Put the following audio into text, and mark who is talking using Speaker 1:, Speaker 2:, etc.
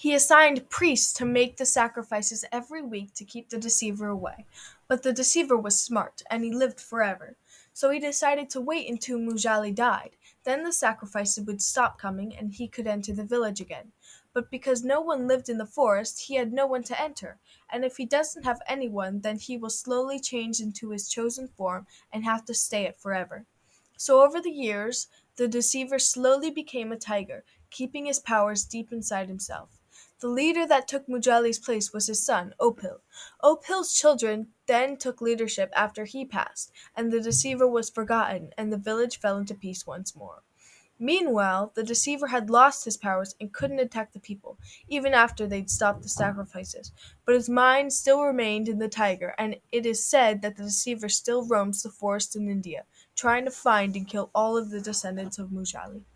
Speaker 1: He assigned priests to make the sacrifices every week to keep the deceiver away. But the deceiver was smart, and he lived forever. So he decided to wait until Mujali died. Then the sacrifices would stop coming, and he could enter the village again. But because no one lived in the forest, he had no one to enter. And if he doesn't have anyone, then he will slowly change into his chosen form and have to stay it forever. So over the years, the deceiver slowly became a tiger, keeping his powers deep inside himself. The leader that took Mujali's place was his son, Opil. Opil's children then took leadership after he passed, and the deceiver was forgotten, and the village fell into peace once more. Meanwhile, the deceiver had lost his powers and couldn't attack the people, even after they'd stopped the sacrifices. But his mind still remained in the tiger, and it is said that the deceiver still roams the forest in India, trying to find and kill all of the descendants of Mujali.